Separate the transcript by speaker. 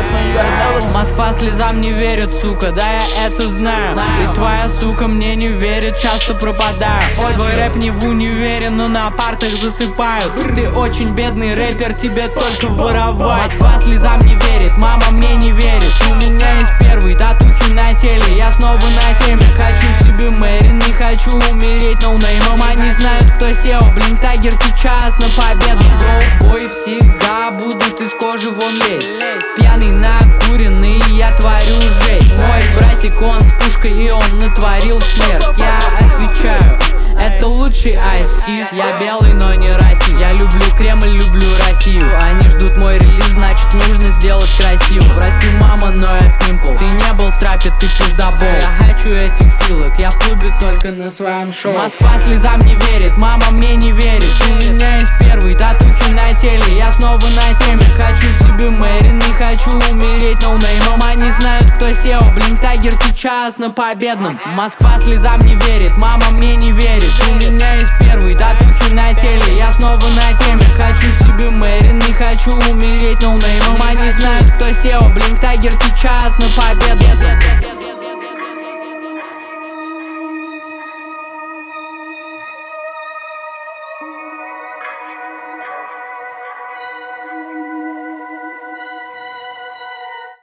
Speaker 1: son, you gotta know.
Speaker 2: Москва слезам не верит, сука, да я это знаю. И твоя сука мне не верит, часто пропадаю. Твой рэп не в универе, но на партах засыпают. Ты очень бедный рэпер, тебе только воровать. Москва слезам не верит, мама мне не верит. У меня есть первый татухи на теле, я снова на теме. Хочу себе Мэри, не хочу умереть ноунеймом. Они знают, кто SEO, Блинк Тайгер сейчас на победу. Броубой всегда будут из кожи вон лезть. Пьяный, накуренный, я творю жесть. Мой братик, он с пушкой, и он натворил смерть. Я отвечаю, это лучший айсис. Я белый, но не расист. Я люблю Кремль, люблю Россию. Они ждут мой релиз, значит нужно сделать красиво. Прости, мама, но я пимпл. Ты не был в трапе, ты пиздобол. Я хочу этих филок, я в клубе только на своем шоу. Москва слезам не верит, мама мне не верит. У меня есть первый татухи на теле, я снова на теме. Хочу себе Мэри, не хочу умереть ноунеймом. Они знают, кто SEO, Блинк Тайгер сейчас на победном. Москва слезам не верит, мама мне не верит. У меня есть первый татухи на теле, я снова на теме. Хочу себе Мэри, не хочу умереть ноунеймом. Они знают, кто SEO, Блинк Тайгер сейчас на победу.